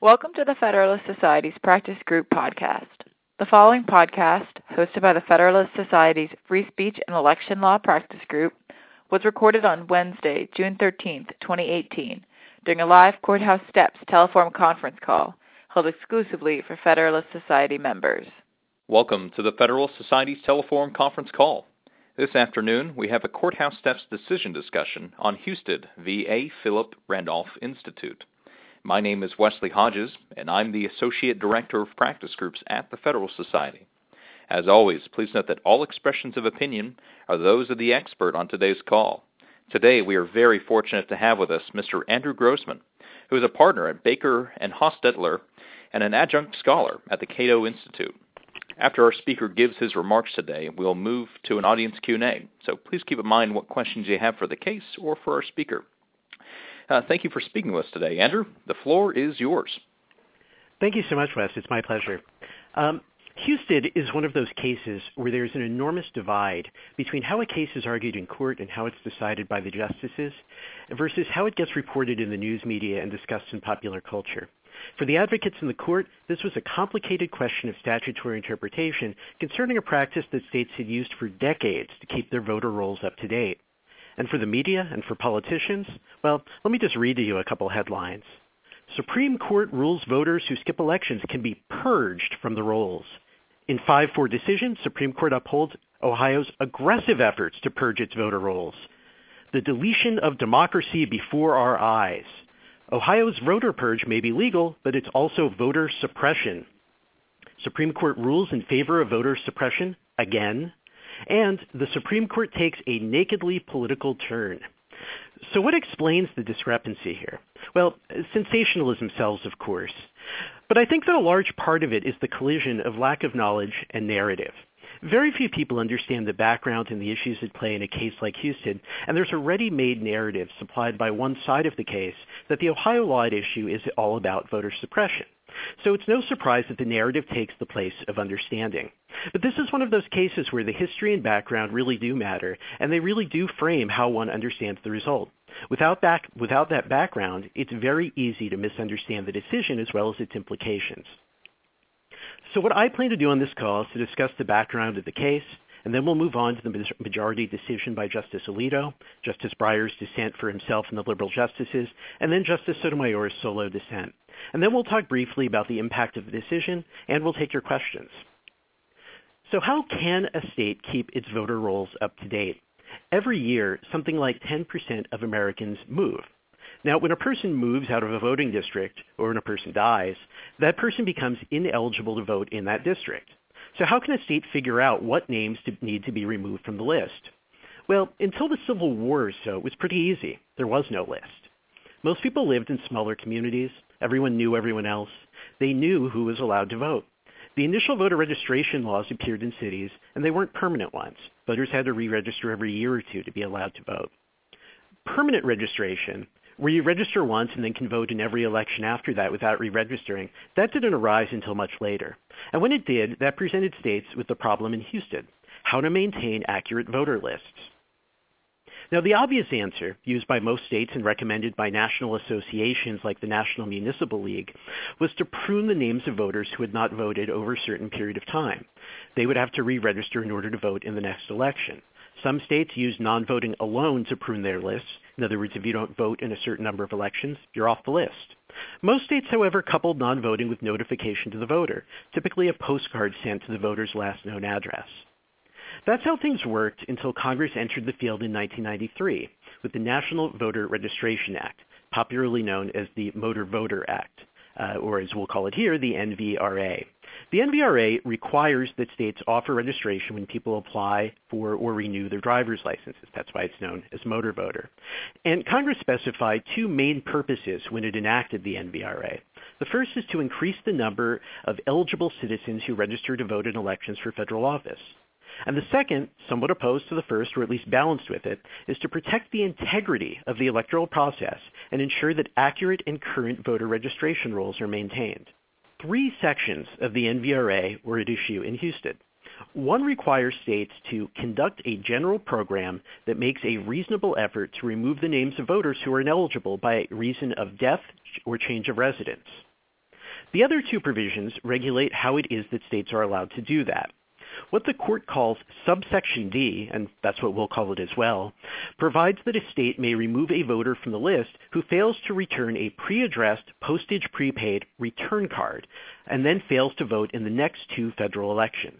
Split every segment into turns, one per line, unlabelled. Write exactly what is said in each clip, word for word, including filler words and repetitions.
Welcome to the Federalist Society's Practice Group podcast. The following podcast, hosted by the Federalist Society's Free Speech and Election Law Practice Group, was recorded on Wednesday, June thirteenth, twenty eighteen, during a live Courthouse Steps telephone conference call held exclusively for Federalist Society members.
Welcome to the Federalist Society's telephone conference call. This afternoon, we have a Courthouse Steps decision discussion on Husted v. A. Philip Randolph Institute. My name is Wesley Hodges, and I'm the Associate Director of Practice Groups at the Federalist Society. As always, please note that all expressions of opinion are those of the expert on today's call. Today, we are very fortunate to have with us Mister Andrew Grossman, who is a partner at Baker and Hostetler and an adjunct scholar at the Cato Institute. After our speaker gives his remarks today, we'll move to an audience Q and A, so please keep in mind what questions you have for the case or for our speaker. Uh, thank you for speaking with us today. Andrew, the floor is yours.
Thank you so much, Wes. It's my pleasure. Um, Husted is one of those cases where there's an enormous divide between how a case is argued in court and how it's decided by the justices versus how it gets reported in the news media and discussed in popular culture. For the advocates in the court, this was a complicated question of statutory interpretation concerning a practice that states had used for decades to keep their voter rolls up to date. And for the media and for politicians, well, let me just read to you a couple headlines. Supreme Court rules voters who skip elections can be purged from the rolls. In five four decision, Supreme Court upholds Ohio's aggressive efforts to purge its voter rolls. The deletion of democracy before our eyes. Ohio's voter purge may be legal, but it's also voter suppression. Supreme Court rules in favor of voter suppression again. And the Supreme Court takes a nakedly political turn. So what explains the discrepancy here? Well, sensationalism sells, of course. But I think that a large part of it is the collision of lack of knowledge and narrative. Very few people understand the background and the issues at play in a case like Husted, and there's a ready-made narrative supplied by one side of the case that the Ohio law at issue is all about voter suppression. So it's no surprise that the narrative takes the place of understanding. But this is one of those cases where the history and background really do matter, and they really do frame how one understands the result. Without, back, without that background, it's very easy to misunderstand the decision as well as its implications. So what I plan to do on this call is to discuss the background of the case, and then we'll move on to the majority decision by Justice Alito, Justice Breyer's dissent for himself and the liberal justices, and then Justice Sotomayor's solo dissent. And then we'll talk briefly about the impact of the decision, and we'll take your questions. So how can a state keep its voter rolls up to date? Every year, something like ten percent of Americans move. Now, when a person moves out of a voting district, or when a person dies, that person becomes ineligible to vote in that district. So how can a state figure out what names to, need to be removed from the list? Well, until the Civil War or so, it was pretty easy. There was no list. Most people lived in smaller communities. Everyone knew everyone else. They knew who was allowed to vote. The initial voter registration laws appeared in cities, and they weren't permanent ones. Voters had to re-register every year or two to be allowed to vote. Permanent registration, where you register once and then can vote in every election after that without re-registering, that didn't arise until much later. And when it did, that presented states with the problem in Husted: how to maintain accurate voter lists. Now, the obvious answer, used by most states and recommended by national associations like the National Municipal League, was to prune the names of voters who had not voted over a certain period of time. They would have to re-register in order to vote in the next election. Some states use non-voting alone to prune their lists. In other words, if you don't vote in a certain number of elections, you're off the list. Most states, however, coupled non-voting with notification to the voter, typically a postcard sent to the voter's last known address. That's how things worked until Congress entered the field in nineteen ninety-three with the National Voter Registration Act, popularly known as the Motor Voter Act, uh, or as we'll call it here, the N V R A. The N V R A requires that states offer registration when people apply for or renew their driver's licenses. That's why it's known as motor voter. And Congress specified two main purposes when it enacted the N V R A. The first is to increase the number of eligible citizens who register to vote in elections for federal office. And the second, somewhat opposed to the first, or at least balanced with it, is to protect the integrity of the electoral process and ensure that accurate and current voter registration rolls are maintained. Three sections of the N V R A were at issue in Husted. One requires states to conduct a general program that makes a reasonable effort to remove the names of voters who are ineligible by reason of death or change of residence. The other two provisions regulate how it is that states are allowed to do that. What the court calls subsection D, and that's what we'll call it as well, provides that a state may remove a voter from the list who fails to return a pre-addressed, postage prepaid return card, and then fails to vote in the next two federal elections.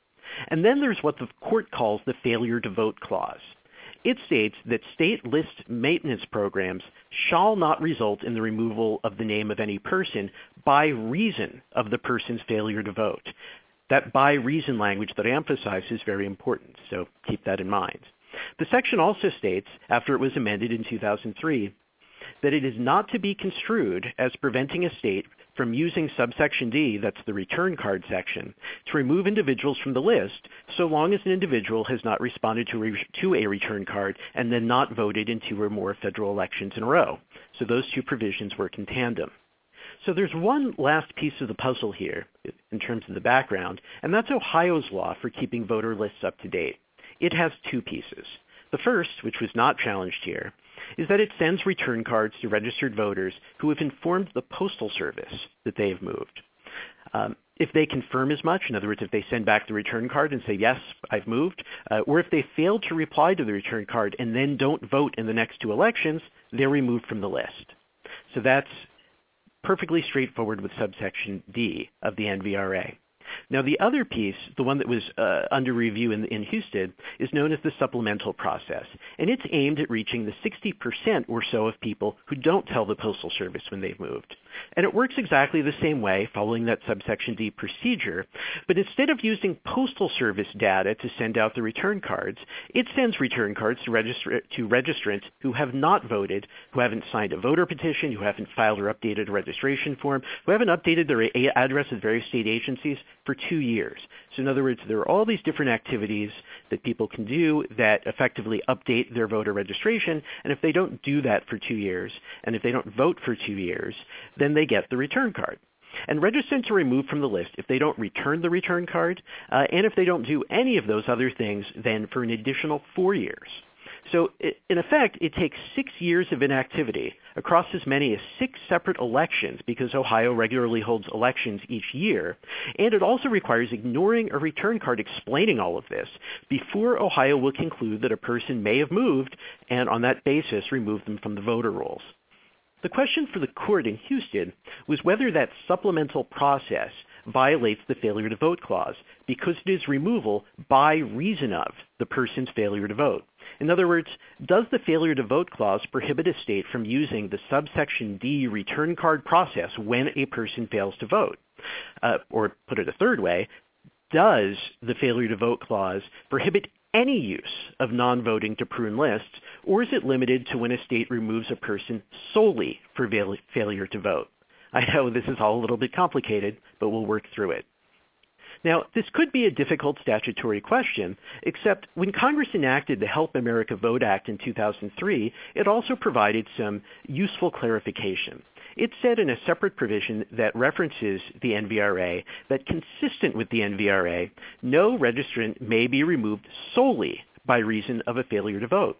And then there's what the court calls the failure to vote clause. It states that state list maintenance programs shall not result in the removal of the name of any person by reason of the person's failure to vote. That by reason language that I emphasize is very important, so keep that in mind. The section also states, after it was amended in two thousand three, that it is not to be construed as preventing a state from using subsection D, that's the return card section, to remove individuals from the list so long as an individual has not responded to, re- to a return card and then not voted in two or more federal elections in a row. So those two provisions work in tandem. So there's one last piece of the puzzle here in terms of the background, and that's Ohio's law for keeping voter lists up to date. It has two pieces. The first, which was not challenged here, is that it sends return cards to registered voters who have informed the Postal Service that they have moved. Um, if they confirm as much, in other words, if they send back the return card and say, yes, I've moved, uh, or if they fail to reply to the return card and then don't vote in the next two elections, they're removed from the list. So that's perfectly straightforward with subsection D of the N V R A. Now, the other piece, the one that was uh, under review in, in Husted, is known as the supplemental process, and it's aimed at reaching the sixty percent or so of people who don't tell the Postal Service when they've moved. And it works exactly the same way, following that subsection D procedure, but instead of using Postal Service data to send out the return cards, it sends return cards to, registra- to registrants who have not voted, who haven't signed a voter petition, who haven't filed or updated a registration form, who haven't updated their a- address at various state agencies for two years. So in other words, there are all these different activities that people can do that effectively update their voter registration, and if they don't do that for two years, and if they don't vote for two years, then they get the return card. And registrants are removed from the list if they don't return the return card, uh, and if they don't do any of those other things, then for an additional four years. So it, in effect, it takes six years of inactivity across as many as six separate elections, because Ohio regularly holds elections each year, and it also requires ignoring a return card explaining all of this before Ohio will conclude that a person may have moved and on that basis remove them from the voter rolls. The question for the court in Husted was whether that supplemental process violates the failure to vote clause because it is removal by reason of the person's failure to vote. In other words, does the failure to vote clause prohibit a state from using the subsection D return card process when a person fails to vote? Uh, or put it a third way, does the failure to vote clause prohibit any use of non-voting to prune lists, or is it limited to when a state removes a person solely for fail- failure to vote? I know this is all a little bit complicated, but we'll work through it. Now, this could be a difficult statutory question, except when Congress enacted the Help America Vote Act in two thousand three, it also provided some useful clarification. It said in a separate provision that references the N V R A that consistent with the N V R A, no registrant may be removed solely by reason of a failure to vote.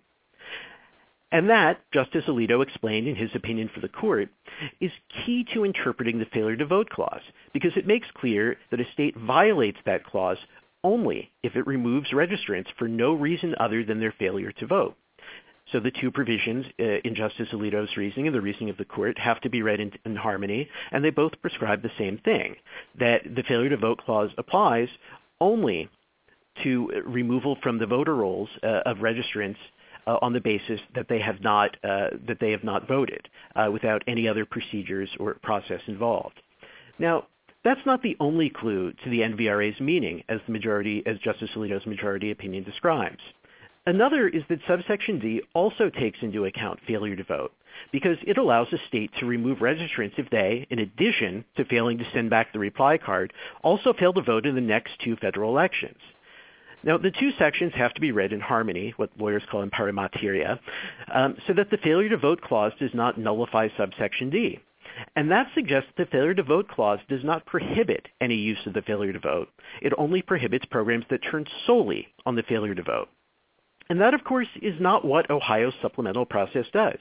And that, Justice Alito explained in his opinion for the court, is key to interpreting the failure to vote clause, because it makes clear that a state violates that clause only if it removes registrants for no reason other than their failure to vote. So the two provisions uh, in Justice Alito's reasoning and the reasoning of the court have to be read in, in harmony, and they both prescribe the same thing, that the failure to vote clause applies only to removal from the voter rolls uh, of registrants Uh, on the basis that they have not uh, that they have not voted uh, without any other procedures or process involved. Now, that's not the only clue to the N V R A's meaning, as the majority, as Justice Alito's majority opinion describes. Another is that subsection D also takes into account failure to vote, because it allows a state to remove registrants if they, in addition to failing to send back the reply card, also fail to vote in the next two federal elections. Now, the two sections have to be read in harmony, what lawyers call impari materia, um, so that the failure to vote clause does not nullify subsection D. And that suggests the failure to vote clause does not prohibit any use of the failure to vote. It only prohibits programs that turn solely on the failure to vote. And that, of course, is not what Ohio's supplemental process does.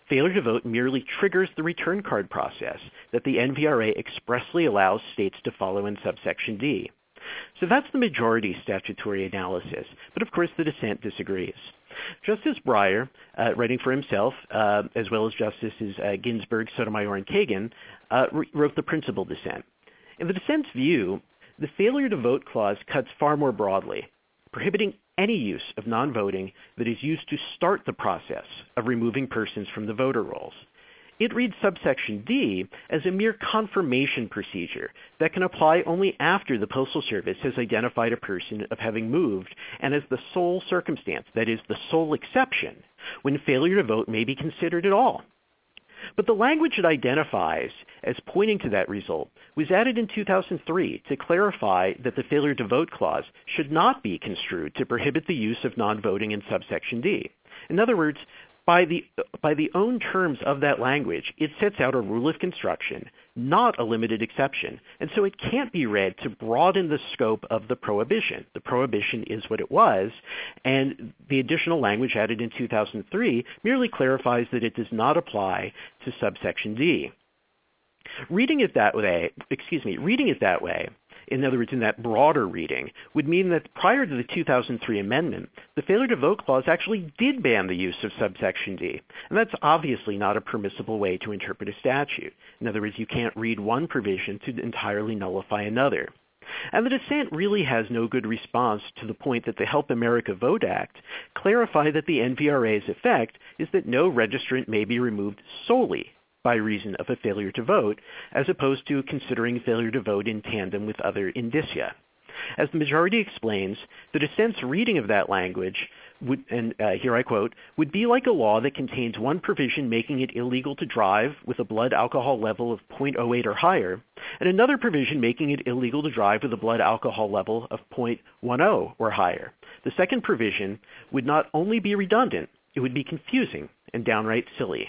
failure to vote merely triggers the return card process that the N V R A expressly allows states to follow in subsection D. So that's the majority statutory analysis, but of course the dissent disagrees. Justice Breyer, uh, writing for himself, uh, as well as Justices uh, Ginsburg, Sotomayor, and Kagan, uh, re- wrote the principal dissent. In the dissent's view, the failure to vote clause cuts far more broadly, prohibiting any use of non-voting that is used to start the process of removing persons from the voter rolls. It reads subsection D as a mere confirmation procedure that can apply only after the Postal Service has identified a person of having moved and as the sole circumstance, that is, the sole exception, when failure to vote may be considered at all. But the language it identifies as pointing to that result was added in two thousand three to clarify that the failure to vote clause should not be construed to prohibit the use of non-voting in subsection D. In other words, by the, by the own terms of that language, it sets out a rule of construction, not a limited exception, and so it can't be read to broaden the scope of the prohibition. The prohibition is what it was, and the additional language added in two thousand three merely clarifies that it does not apply to subsection D. Reading it that way, excuse me, reading it that way, in other words, in that broader reading, would mean that prior to the two thousand three amendment, the failure to vote clause actually did ban the use of subsection D. And that's obviously not a permissible way to interpret a statute. In other words, you can't read one provision to entirely nullify another. And the dissent really has no good response to the point that the Help America Vote Act clarified that the N V R A's effect is that no registrant may be removed solely by reason of a failure to vote, as opposed to considering failure to vote in tandem with other indicia. As the majority explains, the dissent's reading of that language would, and uh, here I quote, would be like a law that contains one provision making it illegal to drive with a blood alcohol level of zero point zero eight or higher, and another provision making it illegal to drive with a blood alcohol level of zero point one zero or higher. The second provision would not only be redundant, it would be confusing and downright silly.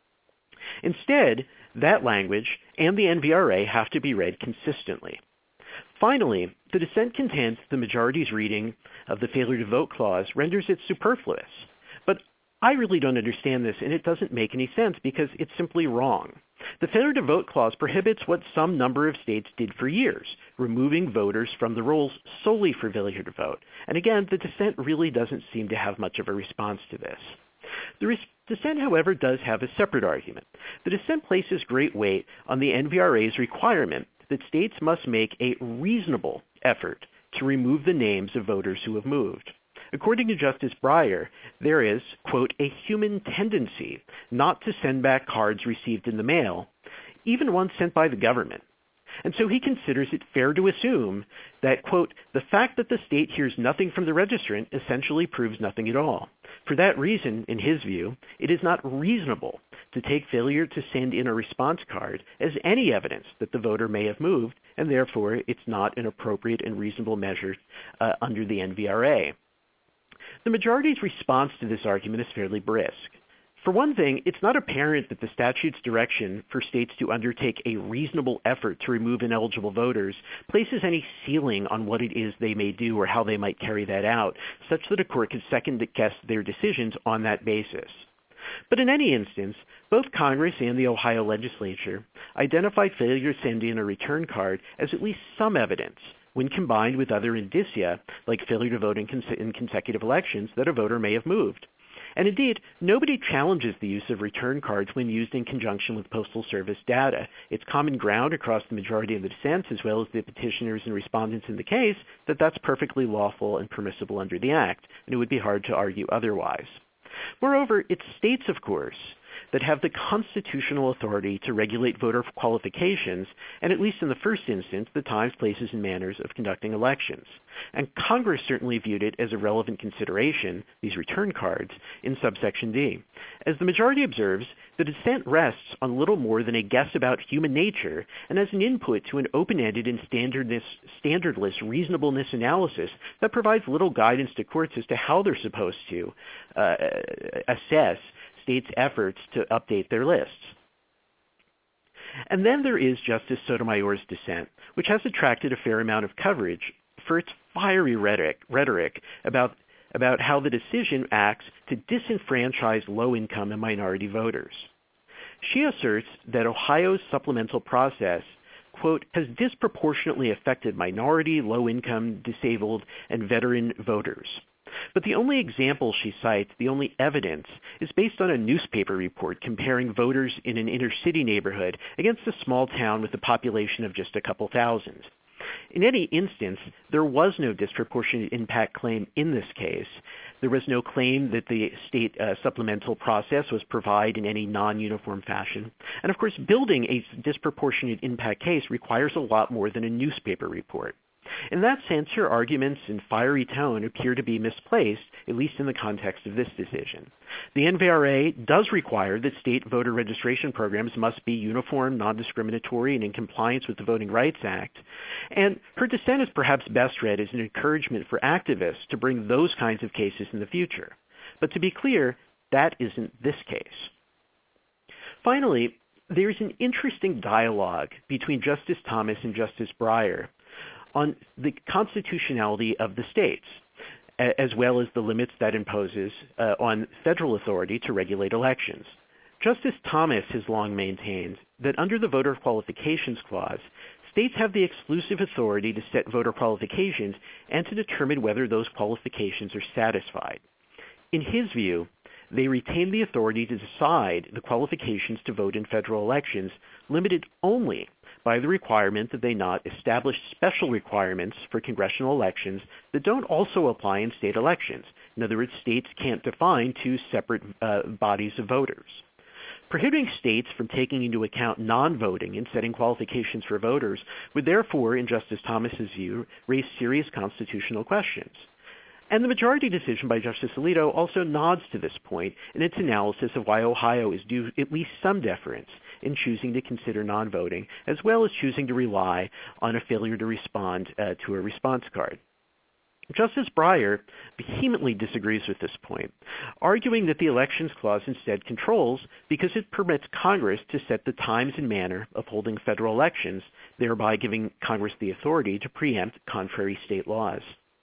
Instead, that language and the N V R A have to be read consistently. Finally, the dissent contends the majority's reading of the failure to vote clause renders it superfluous. But I really don't understand this, and it doesn't make any sense because it's simply wrong. The failure to vote clause prohibits what some number of states did for years, removing voters from the rolls solely for failure to vote. And again, the dissent really doesn't seem to have much of a response to this. The res- dissent, however, does have a separate argument. The dissent places great weight on the N V R A's requirement that states must make a reasonable effort to remove the names of voters who have moved. According to Justice Breyer, there is, quote, a human tendency not to send back cards received in the mail, even ones sent by the government. And so he considers it fair to assume that, quote, the fact that the state hears nothing from the registrant essentially proves nothing at all. For that reason, in his view, it is not reasonable to take failure to send in a response card as any evidence that the voter may have moved, and therefore it's not an appropriate and reasonable measure uh, under the N V R A. The majority's response to this argument is fairly brisk. For one thing, it's not apparent that the statute's direction for states to undertake a reasonable effort to remove ineligible voters places any ceiling on what it is they may do or how they might carry that out, such that a court could second-guess their decisions on that basis. But in any instance, both Congress and the Ohio legislature identified failure to send in a return card as at least some evidence, when combined with other indicia, like failure to vote in, cons- in consecutive elections, that a voter may have moved. And indeed, nobody challenges the use of return cards when used in conjunction with Postal Service data. It's common ground across the majority of the dissents, as well as the petitioners and respondents in the case, that that's perfectly lawful and permissible under the Act, and it would be hard to argue otherwise. Moreover, it's states, of course, that have the constitutional authority to regulate voter qualifications, and at least in the first instance, the times, places, and manners of conducting elections. And Congress certainly viewed it as a relevant consideration, these return cards, in subsection D. As the majority observes, the dissent rests on little more than a guess about human nature, and as an input to an open-ended and standardless, standardless reasonableness analysis that provides little guidance to courts as to how they're supposed to uh, assess states' efforts to update their lists. And then there is Justice Sotomayor's dissent, which has attracted a fair amount of coverage for its fiery rhetoric, rhetoric about about how the decision acts to disenfranchise low-income and minority voters. She asserts that Ohio's supplemental process, quote, has disproportionately affected minority, low-income, disabled, and veteran voters. But the only example she cites, the only evidence, is based on a newspaper report comparing voters in an inner-city neighborhood against a small town with a population of just a couple thousand. In any instance, there was no disproportionate impact claim in this case. There was no claim that the state uh, supplemental process was provided in any non-uniform fashion. And of course, building a disproportionate impact case requires a lot more than a newspaper report. In that sense, her arguments and fiery tone appear to be misplaced, at least in the context of this decision. The N V R A does require that state voter registration programs must be uniform, non-discriminatory, and in compliance with the Voting Rights Act. And her dissent is perhaps best read as an encouragement for activists to bring those kinds of cases in the future. But to be clear, that isn't this case. Finally, there is an interesting dialogue between Justice Thomas and Justice Breyer on the constitutionality of the states, as well as the limits that imposes uh, on federal authority to regulate elections. Justice Thomas has long maintained that under the Voter Qualifications Clause, states have the exclusive authority to set voter qualifications and to determine whether those qualifications are satisfied. In his view, they retain the authority to decide the qualifications to vote in federal elections, limited only by the requirement that they not establish special requirements for congressional elections that don't also apply in state elections. In other words, states can't define two separate uh, bodies of voters. Prohibiting states from taking into account non-voting in setting qualifications for voters would therefore, in Justice Thomas's view, raise serious constitutional questions. And the majority decision by Justice Alito also nods to this point in its analysis of why Ohio is due at least some deference in choosing to consider non-voting, as well as choosing to rely on a failure to respond uh, to a response card. Justice Breyer vehemently disagrees with this point, arguing that the Elections Clause instead controls because it permits Congress to set the times and manner of holding federal elections, thereby giving Congress the authority to preempt contrary state laws.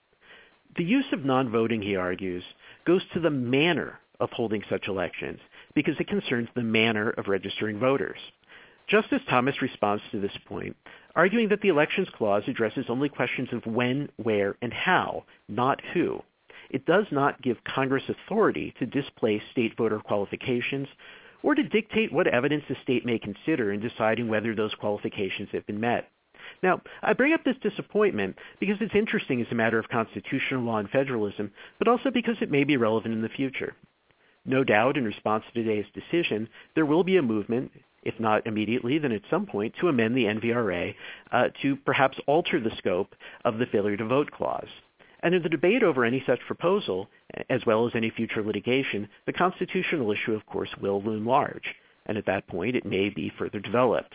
The use of non-voting, he argues, goes to the manner of holding such elections because it concerns the manner of registering voters. Justice Thomas responds to this point, arguing that the Elections Clause addresses only questions of when, where, and how, not who. It does not give Congress authority to displace state voter qualifications or to dictate what evidence the state may consider in deciding whether those qualifications have been met. Now, I bring up this disappointment because it's interesting as a matter of constitutional law and federalism, but also because it may be relevant in the future. No doubt, in response to today's decision, there will be a movement, if not immediately, then at some point, to amend the N V R A uh, to perhaps alter the scope of the failure to vote clause. And in the debate over any such proposal, as well as any future litigation, the constitutional issue, of course, will loom large. And at that point, it may be further developed.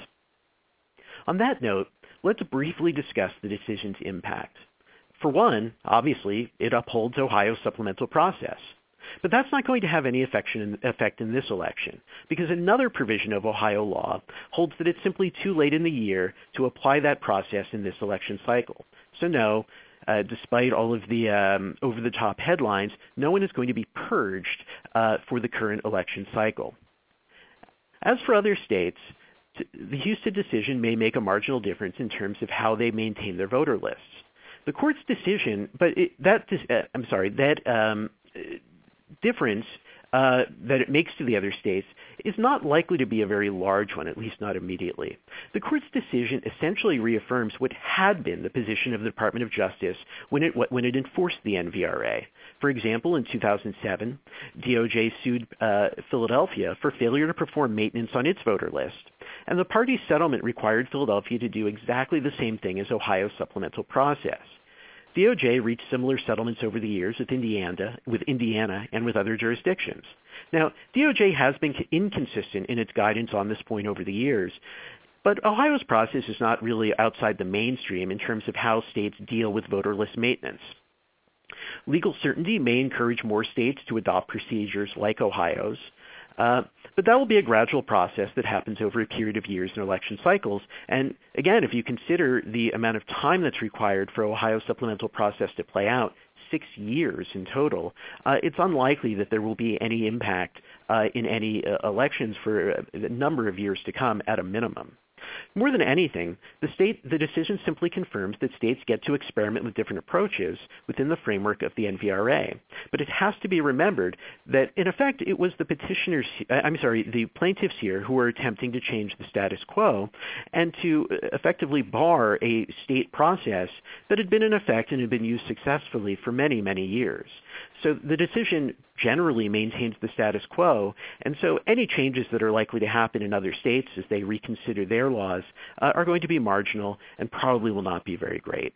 On that note, let's briefly discuss the decision's impact. For one, obviously, it upholds Ohio's supplemental process. But that's not going to have any effect in this election, because another provision of Ohio law holds that it's simply too late in the year to apply that process in this election cycle. So no, uh, despite all of the um, over-the-top headlines, no one is going to be purged uh, for the current election cycle. As for other states, the Husted decision may make a marginal difference in terms of how they maintain their voter lists. The court's decision, but it, that uh, I'm sorry, that um, difference uh, that it makes to the other states is not likely to be a very large one, at least not immediately. The court's decision essentially reaffirms what had been the position of the Department of Justice when it when it enforced the N V R A. For example, in two thousand seven, D O J sued uh, Philadelphia for failure to perform maintenance on its voter list, and the party's settlement required Philadelphia to do exactly the same thing as Ohio's supplemental process. D O J reached similar settlements over the years with Indiana, with Indiana and with other jurisdictions. Now, D O J has been inconsistent in its guidance on this point over the years, but Ohio's process is not really outside the mainstream in terms of how states deal with voter list maintenance. Legal certainty may encourage more states to adopt procedures like Ohio's, uh, but that will be a gradual process that happens over a period of years in election cycles. And again, if you consider the amount of time that's required for Ohio's supplemental process to play out, six years in total, uh, it's unlikely that there will be any impact uh, in any uh, elections for a number of years to come at a minimum. More than anything, the state, the decision simply confirms that states get to experiment with different approaches within the framework of the N V R A. But it has to be remembered that, in effect, it was the petitioners, I'm sorry, the plaintiffs here who were attempting to change the status quo and to effectively bar a state process that had been in effect and had been used successfully for many, many years. So the decision generally maintains the status quo, and so any changes that are likely to happen in other states as they reconsider their laws uh, are going to be marginal and probably will not be very great.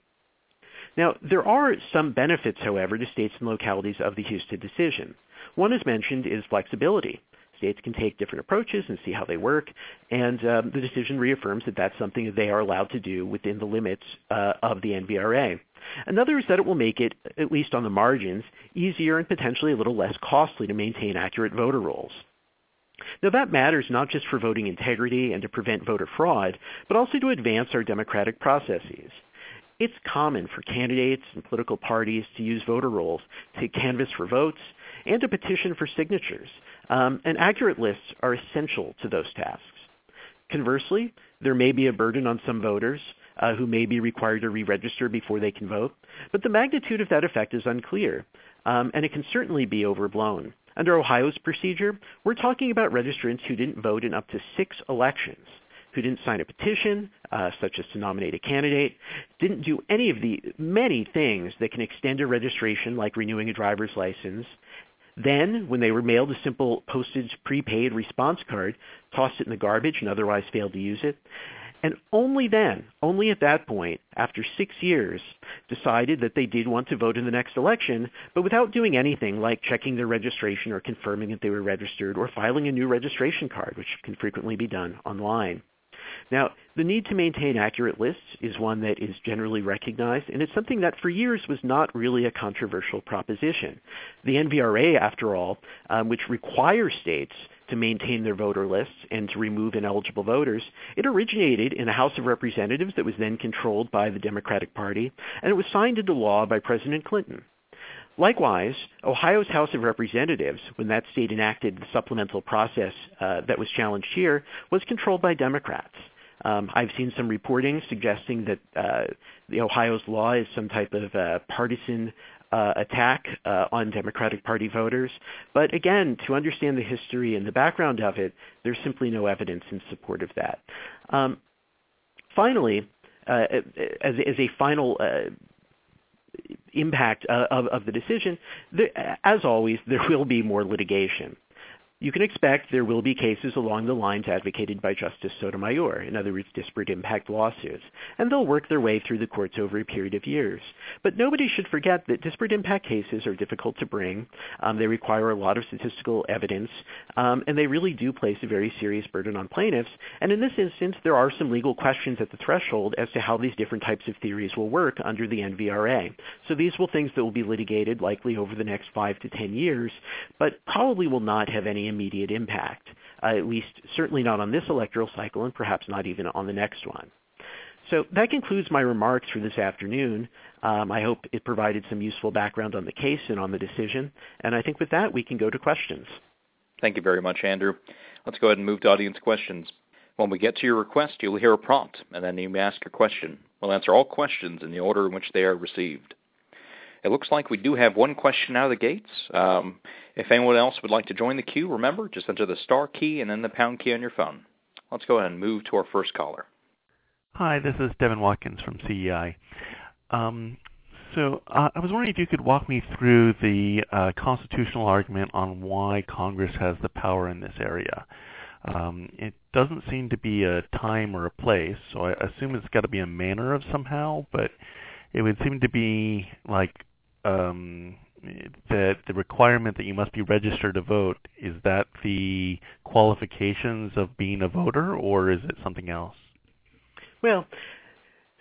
Now, there are some benefits, however, to states and localities of the Husted decision. One, as mentioned, is flexibility. States can take different approaches and see how they work, and um, the decision reaffirms that that's something that they are allowed to do within the limits uh, of the N V R A. Another is that it will make it, at least on the margins, easier and potentially a little less costly to maintain accurate voter rolls. Now that matters not just for voting integrity and to prevent voter fraud, but also to advance our democratic processes. It's common for candidates and political parties to use voter rolls to canvass for votes and to petition for signatures, um, and accurate lists are essential to those tasks. Conversely, there may be a burden on some voters Uh, who may be required to re-register before they can vote, but the magnitude of that effect is unclear, um, and it can certainly be overblown. Under Ohio's procedure, we're talking about registrants who didn't vote in up to six elections, who didn't sign a petition, uh, such as to nominate a candidate, didn't do any of the many things that can extend a registration, like renewing a driver's license. Then, when they were mailed a simple postage prepaid response card, tossed it in the garbage and otherwise failed to use it. And only then, only at that point, after six years, decided that they did want to vote in the next election, but without doing anything like checking their registration or confirming that they were registered or filing a new registration card, which can frequently be done online. Now, the need to maintain accurate lists is one that is generally recognized, and it's something that for years was not really a controversial proposition. The N V R A, after all, um, which requires states to maintain their voter lists and to remove ineligible voters, it originated in a House of Representatives that was then controlled by the Democratic Party, and it was signed into law by President Clinton. Likewise, Ohio's House of Representatives, when that state enacted the supplemental process uh, that was challenged here, was controlled by Democrats. Um, I've seen some reporting suggesting that uh, the Ohio's law is some type of uh, partisan Uh, attack uh, on Democratic Party voters. But again, to understand the history and the background of it, there's simply no evidence in support of that. Um, finally, uh, as, as a final uh, impact uh, of, of the decision, there, as always, there will be more litigation. You can expect there will be cases along the lines advocated by Justice Sotomayor, in other words, disparate impact lawsuits, and they'll work their way through the courts over a period of years. But nobody should forget that disparate impact cases are difficult to bring. Um, they require a lot of statistical evidence, um, and they really do place a very serious burden on plaintiffs. And in this instance, there are some legal questions at the threshold as to how these different types of theories will work under the N V R A. So these will things that will be litigated likely over the next five to ten years, but probably will not have any immediate impact, uh, at least certainly not on this electoral cycle and perhaps not even on the next one. So that concludes my remarks for this afternoon. Um, I hope it provided some useful background on the case and on the decision. And I think with that, we can go to questions.
Thank you very much, Andrew. Let's go ahead and move to audience questions. When we get to your request, you'll hear a prompt, and then you may ask your question. We'll answer all questions in the order in which they are received. It looks like we do have one question out of the gates. Um, if anyone else would like to join the queue, remember, just enter the star key and then the pound key on your phone. Let's go ahead and move to our first caller.
Hi, this is Devin Watkins from C E I. Um, so uh, I was wondering if you could walk me through the uh, constitutional argument on why Congress has the power in this area. Um, it doesn't seem to be a time or a place, so I assume it's got to be a manner of somehow, but it would seem to be like um, that the requirement that you must be registered to vote, is that the qualifications of being a voter, or is it something else?
Well,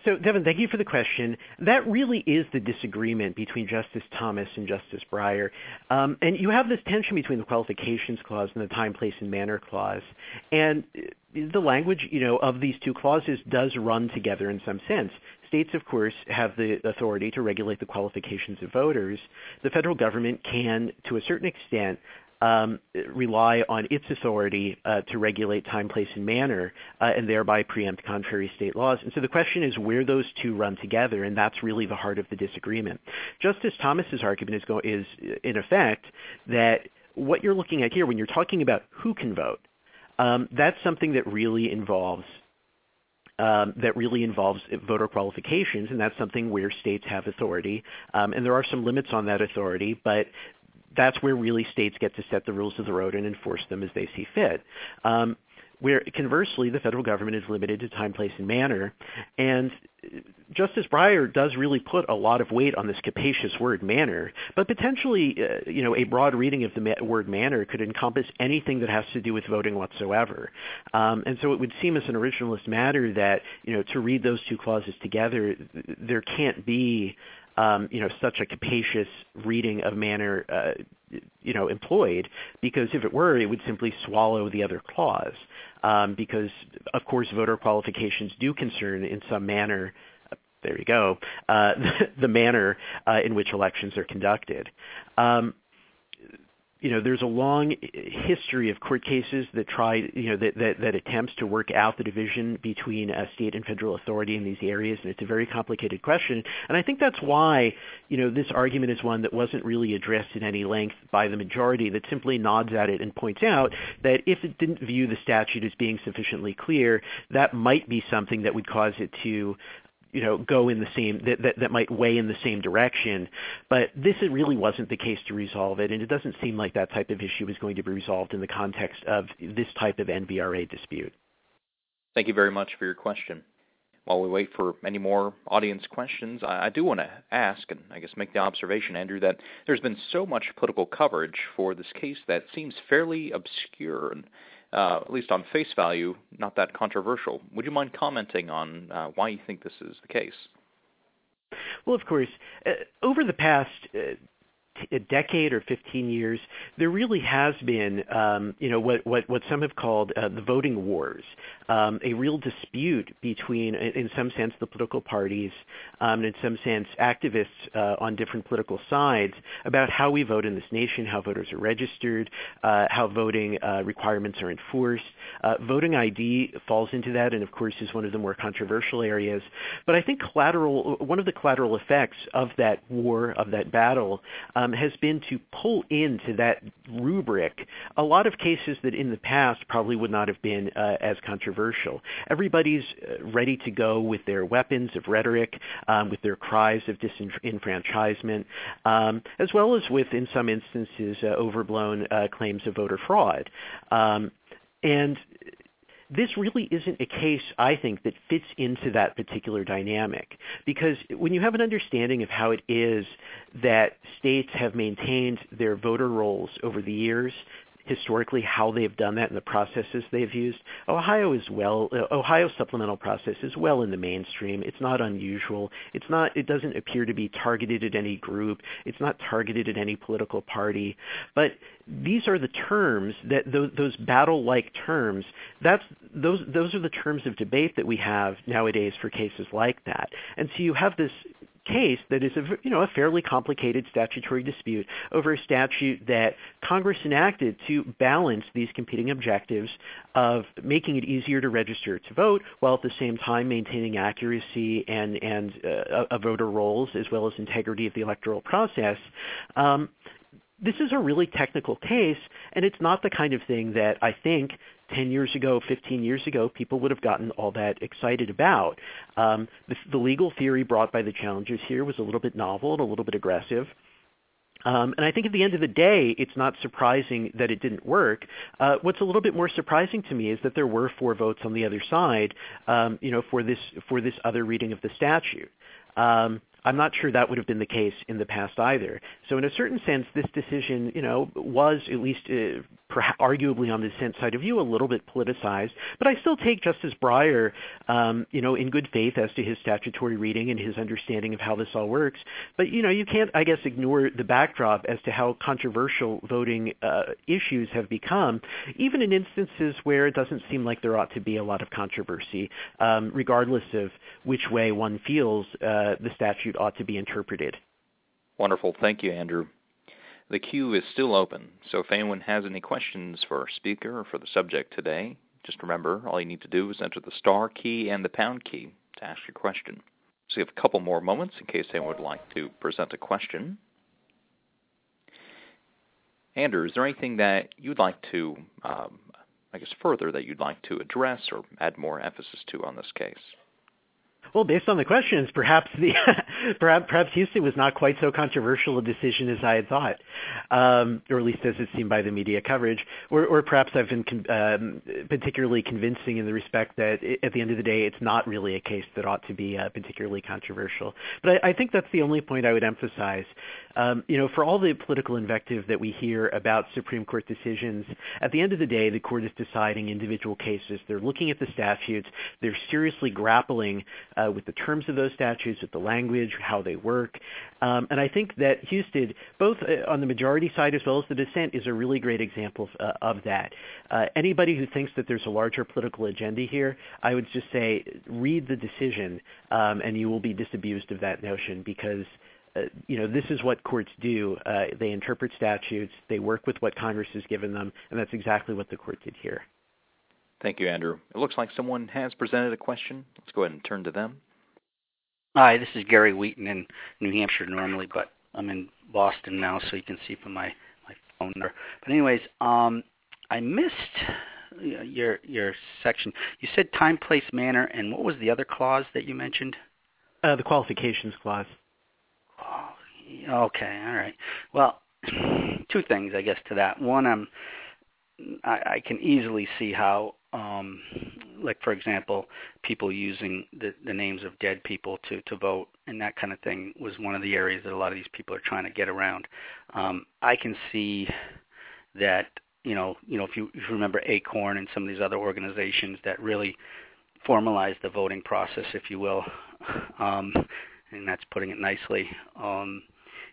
So, Devin, thank you for the question. That really is the disagreement between Justice Thomas and Justice Breyer. Um, and you have this tension between the qualifications clause and the time, place, and manner clause. And the language, you know, of these two clauses does run together in some sense. States, of course, have the authority to regulate the qualifications of voters. The federal government can, to a certain extent, Um, rely on its authority uh, to regulate time, place, and manner, uh, and thereby preempt contrary state laws. And so the question is where those two run together, and that's really the heart of the disagreement. Justice Thomas's argument is, go- is in effect, that what you're looking at here, when you're talking about who can vote, um, that's something that really involves Um, that really involves voter qualifications, and that's something where states have authority. Um, and there are some limits on that authority, but that's where really states get to set the rules of the road and enforce them as they see fit. Um, where conversely, the federal government is limited to time, place, and manner. And Justice Breyer does really put a lot of weight on this capacious word manner, but potentially, uh, you know, a broad reading of the ma- word manner could encompass anything that has to do with voting whatsoever. Um, and so it would seem as an originalist matter that, you know, to read those two clauses together, th- there can't be Um, you know, such a capacious reading of manner, uh, you know, employed, because if it were, it would simply swallow the other clause, um, because, of course, voter qualifications do concern in some manner, uh, there you go, uh, the, the manner uh, in which elections are conducted. Um, You know, there's a long history of court cases that try, you know, that, that, that attempts to work out the division between uh, state and federal authority in these areas, and it's a very complicated question. And I think that's why, you know, this argument is one that wasn't really addressed in any length by the majority, that simply nods at it and points out that if it didn't view the statute as being sufficiently clear, that might be something that would cause it to, you know, go in the same, that, that, that might weigh in the same direction. But this really wasn't the case to resolve it, and it doesn't seem like that type of issue is going to be resolved in the context of this type of N V R A dispute.
Thank you very much for your question. While we wait for any more audience questions, I, I do want to ask, and I guess make the observation, Andrew, that there's been so much political coverage for this case that seems fairly obscure and Uh, at least on face value, not that controversial. Would you mind commenting on uh, why you think this is the case?
Well, of course, uh, over the past uh, a decade or fifteen years, there really has been, um, you know, what, what, what some have called uh, the voting wars, um, a real dispute between, in some sense, the political parties, um, and in some sense, activists uh, on different political sides about how we vote in this nation, how voters are registered, uh, how voting uh, requirements are enforced. Uh, voting I D falls into that, and of course is one of the more controversial areas. But I think collateral, one of the collateral effects of that war, of that battle, um, has been to pull into that rubric a lot of cases that in the past probably would not have been uh, as controversial. Everybody's uh, ready to go with their weapons of rhetoric, um, with their cries of disenfranchisement, um, as well as with, in some instances, uh, overblown uh, claims of voter fraud. Um, and this really isn't a case, I think, that fits into that particular dynamic. Because when you have an understanding of how it is that states have maintained their voter rolls over the years, historically how they've done that and the processes they've used, Ohio is well, uh, Ohio's supplemental process is well in the mainstream. It's not unusual. It's not, it doesn't appear to be targeted at any group. It's not targeted at any political party. But these are the terms that those, those battle-like terms, that's, those, those are the terms of debate that we have nowadays for cases like that. And so you have this case that is a, you know, a fairly complicated statutory dispute over a statute that Congress enacted to balance these competing objectives of making it easier to register to vote while at the same time maintaining accuracy and, and uh, of voter rolls as well as integrity of the electoral process. Um, this is a really technical case, and it's not the kind of thing that I think ten years ago, fifteen years ago, people would have gotten all that excited about. Um, the, the legal theory brought by the challengers here was a little bit novel and a little bit aggressive. Um, and I think at the end of the day, it's not surprising that it didn't work. Uh, what's a little bit more surprising to me is that there were four votes on the other side, um, you know, for this for this other reading of the statute. Um, I'm not sure that would have been the case in the past either. So in a certain sense, this decision, you know, was at least uh, perhaps arguably on the dissent side of view, a little bit politicized. But I still take Justice Breyer, um, you know, in good faith as to his statutory reading and his understanding of how this all works. But, you know, you can't, I guess, ignore the backdrop as to how controversial voting uh, issues have become, even in instances where it doesn't seem like there ought to be a lot of controversy, um, regardless of which way one feels uh, the statute ought to be interpreted.
Wonderful. Thank you, Andrew. The queue is still open, so if anyone has any questions for our speaker or for the subject today, just remember all you need to do is enter the star key and the pound key to ask your question. So we have a couple more moments in case anyone would like to present a question. Andrew, is there anything that you'd like to, um, I guess, further that you'd like to address or add more emphasis to on this case?
Well, based on the questions, perhaps the perhaps, perhaps Houston was not quite so controversial a decision as I had thought, um, or at least as it seemed by the media coverage, or, or perhaps I've been con- um, particularly convincing in the respect that it, at the end of the day, it's not really a case that ought to be uh, particularly controversial. But I, I think that's the only point I would emphasize. Um, you know, for all the political invective that we hear about Supreme Court decisions, at the end of the day, the court is deciding individual cases. They're looking at the statutes. They're seriously grappling uh, with the terms of those statutes, with the language, how they work. Um, and I think that Houston, both uh, on the majority side as well as the dissent, is a really great example of, uh, of that. Uh, anybody who thinks that there's a larger political agenda here, I would just say read the decision, um, and you will be disabused of that notion because Uh, you know, this is what courts do. Uh, they interpret statutes. They work with what Congress has given them, and that's exactly what the court did here.
Thank you, Andrew. It looks like someone has presented a question. Let's go ahead and turn to them.
Hi, this is Gary Wheaton in New Hampshire normally, but I'm in Boston now, so you can see from my, my phone number. But anyways, um, I missed your your section. You said time, place, manner, and what was the other clause that you mentioned?
Uh, the qualifications clause.
Oh, okay, all right. Well, two things, I guess, to that. One, I'm, I, I can easily see how, um, like, for example, people using the, the names of dead people to, to vote and that kind of thing was one of the areas that a lot of these people are trying to get around. Um, I can see that, you know, you know, if you, if you remember ACORN and some of these other organizations that really formalize the voting process, if you will, um, and that's putting it nicely, um,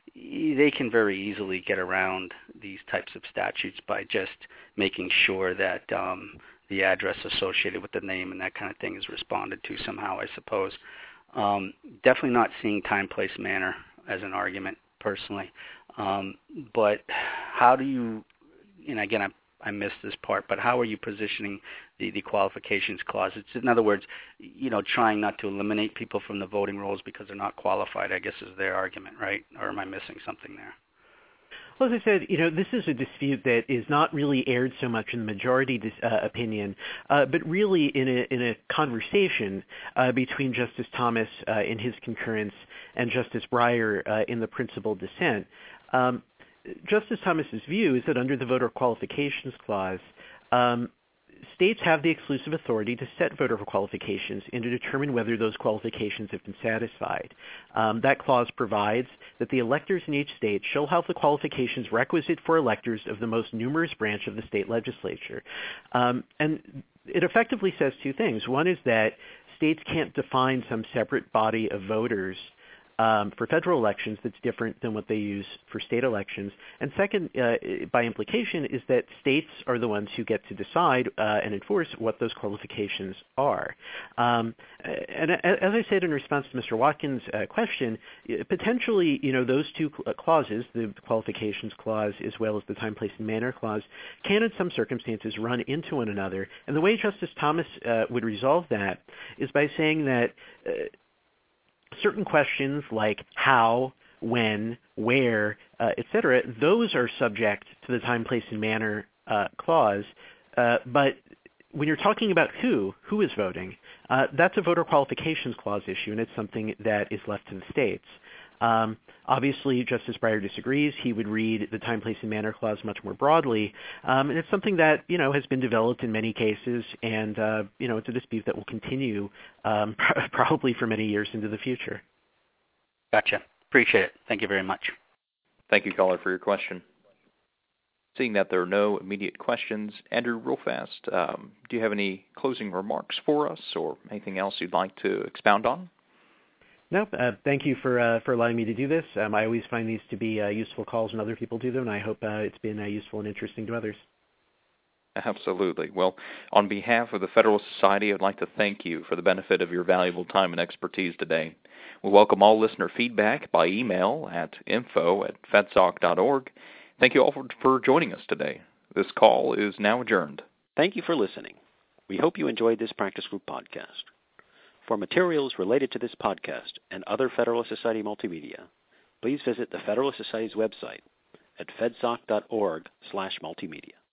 they can very easily get around these types of statutes by just making sure that um, the address associated with the name and that kind of thing is responded to somehow, I suppose. Um, definitely not seeing time, place, manner as an argument personally. Um, but how do you, and again, I, I missed this part, but how are you positioning the, the qualifications clause? It's, in other words, you know, trying not to eliminate people from the voting rolls because they're not qualified, I guess is their argument, right? Or am I missing something there?
Well, as I said, you know, this is a dispute that is not really aired so much in the majority dis- uh, opinion, uh, but really in a, in a conversation uh, between Justice Thomas uh, in his concurrence and Justice Breyer uh, in the principal dissent. Um, Justice Thomas's view is that under the voter qualifications clause, um, states have the exclusive authority to set voter qualifications and to determine whether those qualifications have been satisfied. Um, that clause provides that the electors in each state shall have the qualifications requisite for electors of the most numerous branch of the state legislature. Um, and it effectively says two things. One is that states can't define some separate body of voters Um, for federal elections that's different than what they use for state elections. And second, uh, by implication, is that states are the ones who get to decide uh, and enforce what those qualifications are. Um, and as I said in response to Mister Watkins' uh, question, potentially, you know, those two clauses, the qualifications clause as well as the time, place, and manner clause, can in some circumstances run into one another. And the way Justice Thomas uh, would resolve that is by saying that uh, certain questions like how, when, where, uh, et cetera, those are subject to the time, place, and manner uh, clause. Uh, but when you're talking about who, who is voting, uh, that's a voter qualifications clause issue, and it's something that is left to the states. Um, obviously, Justice Breyer disagrees. He would read the time, place, and manner clause much more broadly, um, and it's something that, you know, has been developed in many cases, and uh, you know, it's a dispute that will continue um, probably for many years into the future.
Gotcha. Appreciate it. Thank you very much.
Thank you, caller, for your question. Seeing that there are no immediate questions, Andrew, real fast, um, do you have any closing remarks for us or anything else you'd like to expound on?
No, uh, thank you for uh, for allowing me to do this. Um, I always find these to be uh, useful calls when other people do them, and I hope uh, it's been uh, useful and interesting to others.
Absolutely. Well, on behalf of the Federalist Society, I'd like to thank you for the benefit of your valuable time and expertise today. We welcome all listener feedback by email at info at fedsoc dot org. Thank you all for, for joining us today. This call is now adjourned.
Thank you for listening. We hope you enjoyed this practice group podcast. For materials related to this podcast and other Federalist Society multimedia, please visit the Federalist Society's website at fedsoc dot org slash multimedia.